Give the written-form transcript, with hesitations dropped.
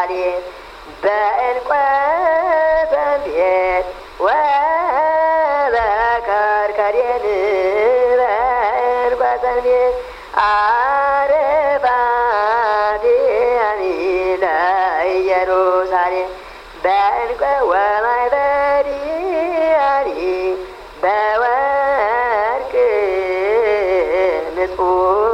ኢየሩሳሌም በዕንቈ ዘንቤት ወበከርከዴን በዕንቈ ዘንቤት አርባዕቲኒ ለኢየሩሳሌም በዕንቈ ወማዕበዲኒ በወርቅ ንጹሕ